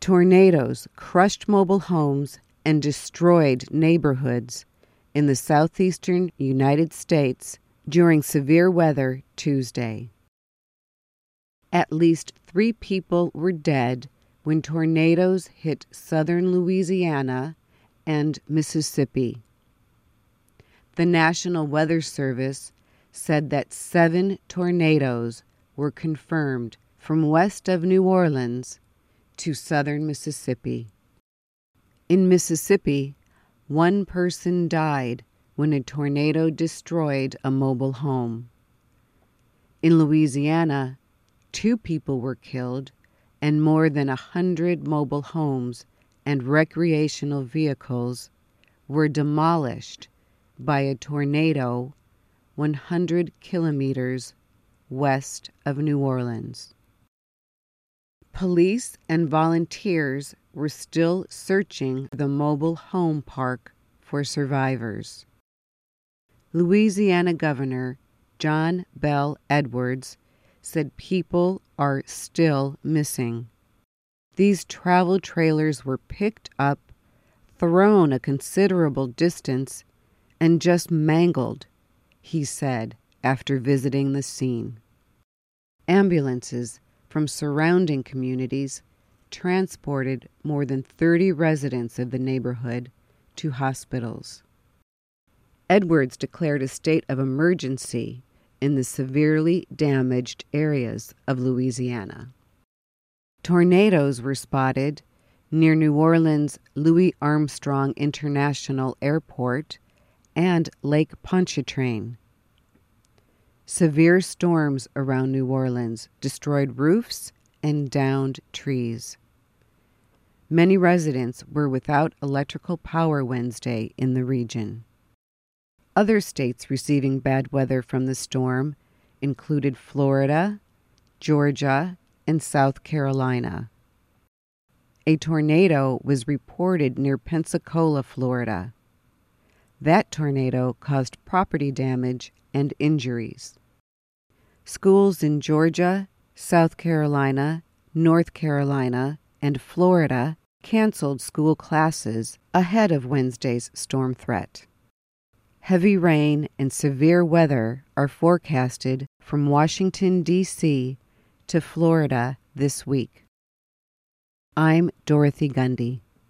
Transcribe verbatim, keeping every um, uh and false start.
Tornadoes crushed mobile homes and destroyed neighborhoods in the southeastern United States during severe weather Tuesday. At least three people were dead when tornadoes hit southern Louisiana and Mississippi. The National Weather Service said that seven tornadoes were confirmed from west of New Orleans to southern Mississippi. In Mississippi, one person died when a tornado destroyed a mobile home. In Louisiana, two people were killed and more than a hundred mobile homes and recreational vehicles were demolished by a tornado one hundred kilometers west of New Orleans. Police and volunteers were still searching the mobile home park for survivors. Louisiana Governor John Bel Edwards said people are still missing. These travel trailers were picked up, thrown a considerable distance, and just mangled, he said after visiting the scene. Ambulances from surrounding communities transported more than thirty residents of the neighborhood to hospitals. Edwards declared a state of emergency in the severely damaged areas of Louisiana. Tornadoes were spotted near New Orleans' Louis Armstrong International Airport and Lake Pontchartrain. Severe storms around New Orleans destroyed roofs and downed trees. Many residents were without electrical power Wednesday in the region. Other states receiving bad weather from the storm included Florida, Georgia, and South Carolina. A tornado was reported near Pensacola, Florida. That tornado caused property damage and injuries. Schools in Georgia, South Carolina, North Carolina, and Florida canceled school classes ahead of Wednesday's storm threat. Heavy rain and severe weather are forecasted from Washington, D C to Florida this week. I'm Dorothy Gundy.